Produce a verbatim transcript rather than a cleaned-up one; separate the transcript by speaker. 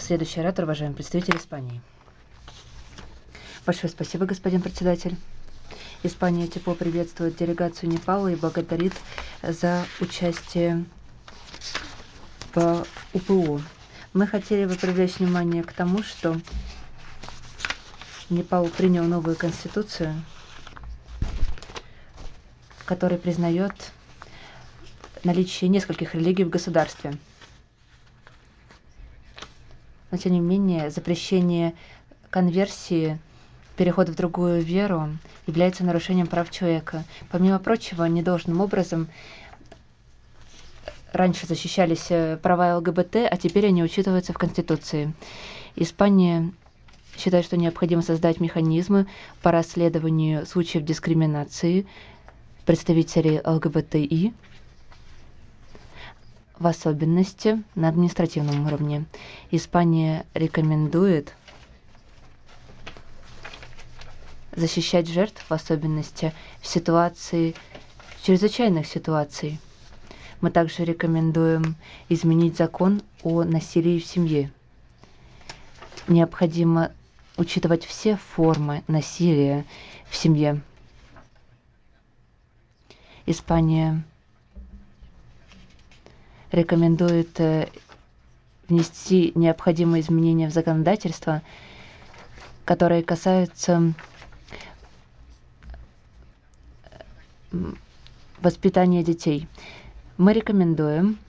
Speaker 1: Следующий оратор, уважаемый представитель Испании. Большое спасибо, господин председатель. Испания тепло приветствует делегацию Непала и благодарит за участие в УПО. Мы хотели бы привлечь внимание к тому, что Непал принял новую конституцию, которая признает наличие нескольких религий в государстве. Но, тем не менее, запрещение конверсии, перехода в другую веру является нарушением прав человека. Помимо прочего, недолжным образом раньше защищались права ЛГБТ, а теперь они учитываются в Конституции. Испания считает, что необходимо создать механизмы по расследованию случаев дискриминации представителей ЛГБТИ, в особенности на административном уровне. Испания рекомендует защищать жертв, в особенности в ситуации чрезвычайных ситуаций. Мы также рекомендуем изменить закон о насилии в семье. Необходимо учитывать все формы насилия в семье. Испания рекомендует внести необходимые изменения в законодательство, которые касаются воспитания детей. Мы рекомендуем